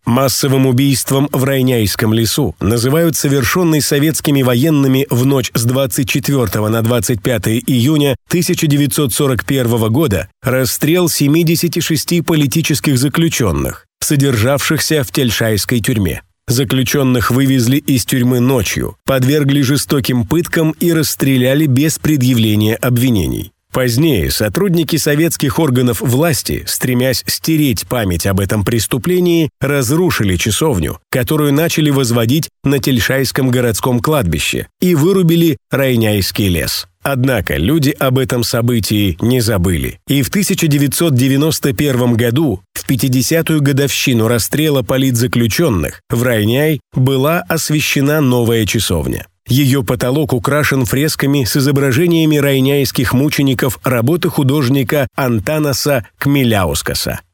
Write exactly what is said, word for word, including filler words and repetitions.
Массовым убийством в Райняйском лесу называют совершенный советскими военными в ночь с двадцать четвёртого на двадцать пятое июня тысяча девятьсот сорок первого года расстрел семидесяти шести политических заключенных, содержавшихся в Тельшайской тюрьме. Заключенных вывезли из тюрьмы ночью, подвергли жестоким пыткам и расстреляли без предъявления обвинений. Позднее сотрудники советских органов власти, стремясь стереть память об этом преступлении, разрушили часовню, которую начали возводить на Тельшайском городском кладбище, и вырубили Райняйский лес. Однако люди об этом событии не забыли. И в тысяча девятьсот девяносто первом году, в пятидесятую годовщину расстрела политзаключенных, в Райняй была освящена новая часовня. Ее потолок украшен фресками с изображениями райняйских мучеников работы художника Антанаса Кмеляускаса.